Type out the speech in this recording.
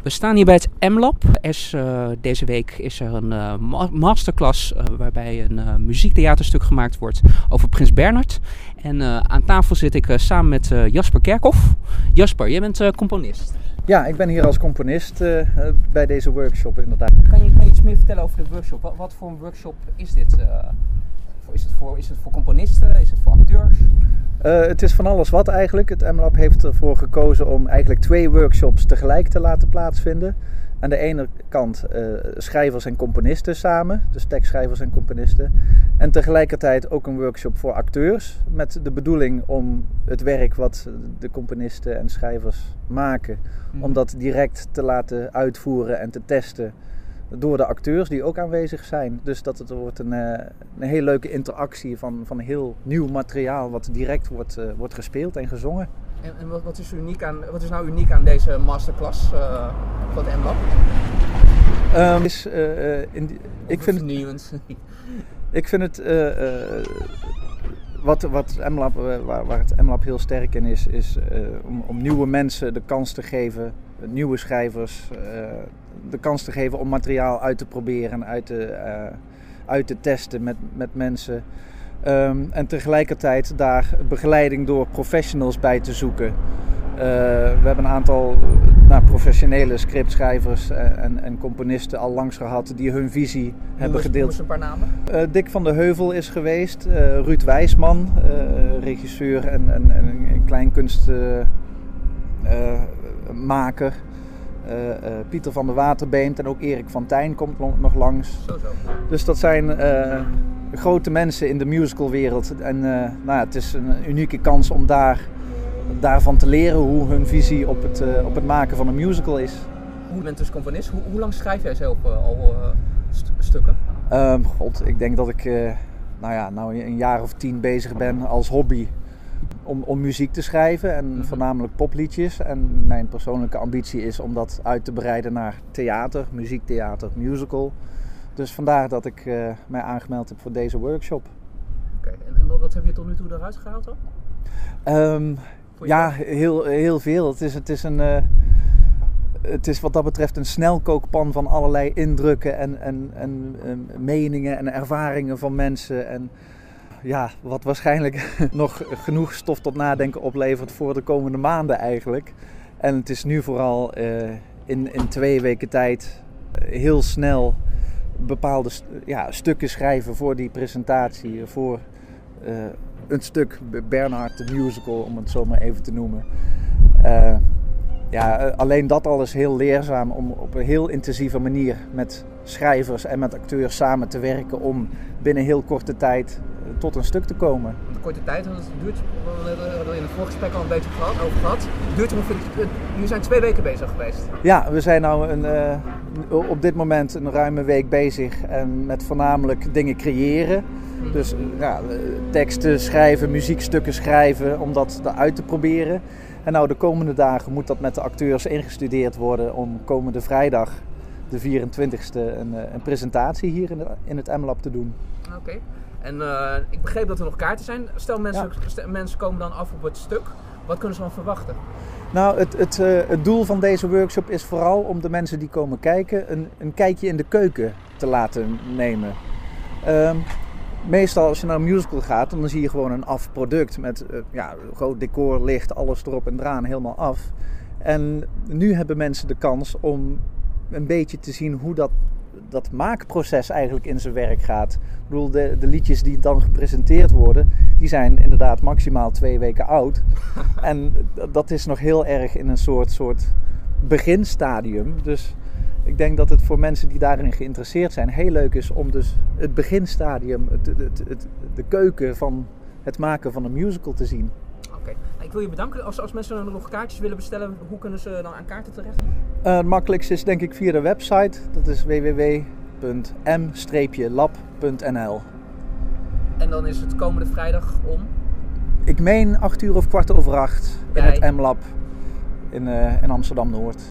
We staan hier bij het M-Lab. Deze week is er een masterclass waarbij een muziektheaterstuk gemaakt wordt over Prins Bernhard. En aan tafel zit ik samen met Jasper Kerkhoff. Jasper, jij bent componist. Ja, ik ben hier als componist bij deze workshop inderdaad. Kan je iets meer vertellen over de workshop? Wat voor een workshop is dit? Is het voor componisten? Is het voor acteurs? Het is van alles wat eigenlijk. Het M-Lab heeft ervoor gekozen om eigenlijk 2 workshops tegelijk te laten plaatsvinden. Aan de ene kant schrijvers en componisten samen, dus tekstschrijvers en componisten. En tegelijkertijd ook een workshop voor acteurs met de bedoeling om het werk wat de componisten en schrijvers maken, om dat direct te laten uitvoeren en te testen door de acteurs die ook aanwezig zijn. Dus dat het wordt een hele leuke interactie van heel nieuw materiaal wat direct wordt gespeeld en gezongen. En wat is nou uniek aan deze masterclass van het M-Lab? Ik vind het wat M-Lab, waar het M-Lab heel sterk in is om nieuwe mensen de kans te geven, nieuwe schrijvers de kans te geven om materiaal uit te proberen en uit te testen met mensen. En tegelijkertijd daar begeleiding door professionals bij te zoeken. We hebben een aantal professionele scriptschrijvers en componisten al langs gehad die hun visie hebben gedeeld. Noem eens een paar namen. Dick van de Heuvel is geweest, Ruud Wijsman, regisseur en een kleinkunstmaker. Pieter van der Waterbeent en ook Erik van Tijn komt nog langs. Zo. Dus dat zijn grote mensen in de musicalwereld. En het is een unieke kans om daarvan te leren hoe hun visie op het maken van een musical is. Je bent dus componist. Hoe lang schrijf jij zelf al stukken? Ik denk dat ik een jaar of 10 bezig ben als hobby om muziek te schrijven en voornamelijk popliedjes. En mijn persoonlijke ambitie is om dat uit te breiden naar theater, muziektheater, musical. Dus vandaar dat ik mij aangemeld heb voor deze workshop. Oké, en wat heb je tot nu toe eruit gehaald dan? Heel veel. Het is wat dat betreft een snelkookpan van allerlei indrukken en meningen en ervaringen van mensen. En ja, wat waarschijnlijk nog genoeg stof tot nadenken oplevert voor de komende maanden eigenlijk. En het is nu vooral in 2 weken tijd heel snel bepaalde stukken schrijven voor die presentatie. Voor een stuk Bernhard de Musical, om het zo maar even te noemen. Alleen dat al is heel leerzaam om op een heel intensieve manier met schrijvers en met acteurs samen te werken om binnen heel korte tijd tot een stuk te komen. De korte tijd, want het duurt, we hadden in het voorgesprek al een beetje over gehad. Jullie zijn 2 weken bezig geweest. Ja, we zijn op dit moment een ruime week bezig en met voornamelijk dingen creëren. Dus teksten schrijven, muziekstukken schrijven, om dat eruit te proberen. En de komende dagen moet dat met de acteurs ingestudeerd worden om komende vrijdag, de 24e, een presentatie hier in het M-Lab te doen. Oké. En ik begreep dat er nog kaarten zijn. Stel mensen komen dan af op het stuk. Wat kunnen ze dan verwachten? Nou, het doel van deze workshop is vooral om de mensen die komen kijken een kijkje in de keuken te laten nemen. Meestal als je naar een musical gaat, dan zie je gewoon een af product met groot decor, licht, alles erop en eraan, helemaal af. En nu hebben mensen de kans om een beetje te zien hoe dat maakproces eigenlijk in zijn werk gaat. Ik bedoel, de liedjes die dan gepresenteerd worden, die zijn inderdaad maximaal 2 weken oud. En dat is nog heel erg in een soort beginstadium. Dus ik denk dat het voor mensen die daarin geïnteresseerd zijn heel leuk is om dus het beginstadium, de keuken van het maken van een musical te zien. Oké. Ik wil je bedanken. Als mensen nog kaartjes willen bestellen, hoe kunnen ze dan aan kaarten terecht? Het makkelijkste is denk ik via de website. Dat is www.m-lab.nl. En dan is het komende vrijdag om? Ik meen 8 uur of 7:15 in het M-Lab in Amsterdam-Noord.